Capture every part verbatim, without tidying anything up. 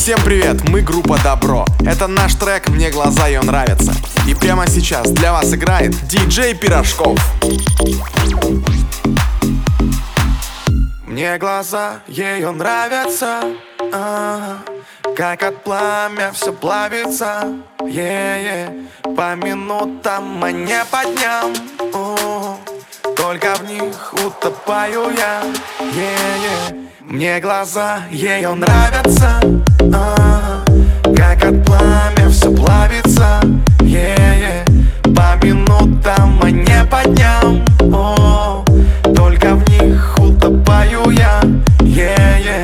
Всем привет, мы группа Добро. Это наш трек «Мне глаза ее нравятся». И прямо сейчас для вас играет диджей Пирожков. Мне глаза ее нравятся, а-а, как от пламя все плавится, е-е. По минутам, а не по дням, у-у. Только в них утопаю я, е-е. Мне глаза ее нравятся, а-а, как от пламя все плавится, е-е. По минутам, а не по дням, о-о. Только в них утопаю я, е-е.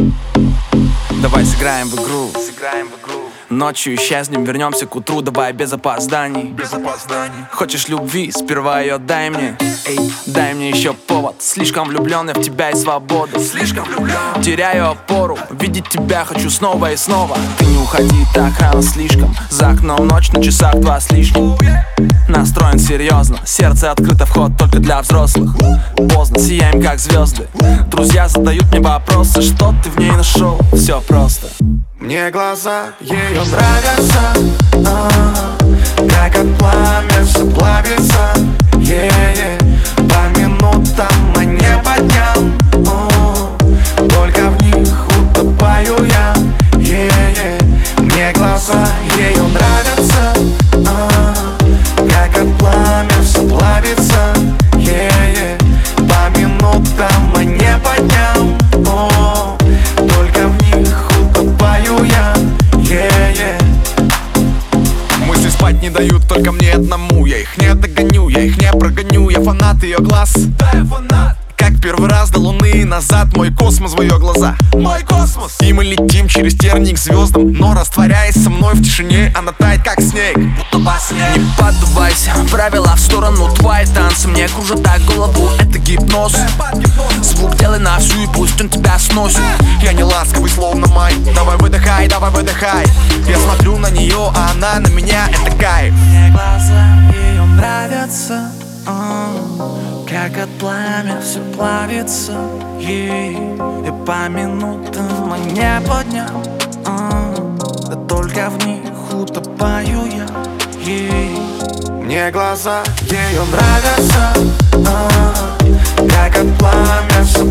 Давай сыграем в игру, Сыграем в игру. Ночью исчезнем, вернемся к утру. Давай без опозданий, Без опозданий. Хочешь любви, сперва ее дай мне. Эй, дай мне еще повод. Слишком влюблен я в тебя и свободу. Слишком влюблен. Теряю опору, видеть тебя хочу снова и снова. Ты не уходи так рано слишком. За окном ночь, на часах два с лишним. Настроен серьезно, сердце открыто, вход только для взрослых. Поздно, сияем как звезды. Друзья задают мне вопросы, что ты в ней нашел? Все просто. Мне глаза ее нравятся, а-а, как от пламя все плавится, е-е. По минутам, а не по дням, о-о. Только в них утопаю я, е-е. Мне глаза ее нравятся, а-а, как от пламя все плавится, е-е. По минутам, а не по дням, о-о. Только в них утопаю я, е-е. Мысли спать не дают только мне одному. Я их не догоню, я их не прогоню. Я фанат ее глаз, да, я фанат. Как первый раз до луны назад. Мой космос в ее глаза, мой космос. И мы летим через терник к звездам. Но растворяясь со мной в тишине, она тает как снег, будто во сне. Не поддавайся, правила в сторону. Твои танцы мне кружат так голову. Это гипноз. Звук делай на всю и пусть он тебя сносит. Я не ласковый, словно май. Давай выдыхай, давай выдыхай. Я смотрю на нее, а она на меня. Это кайф. Мне глаза ее нравятся, а-а, как от пламя все плавится, ей. И по минутам, а не по дням, а-а, да только в них утопаю я, ей. Мне глаза ее нравятся, а-а, как от пламя все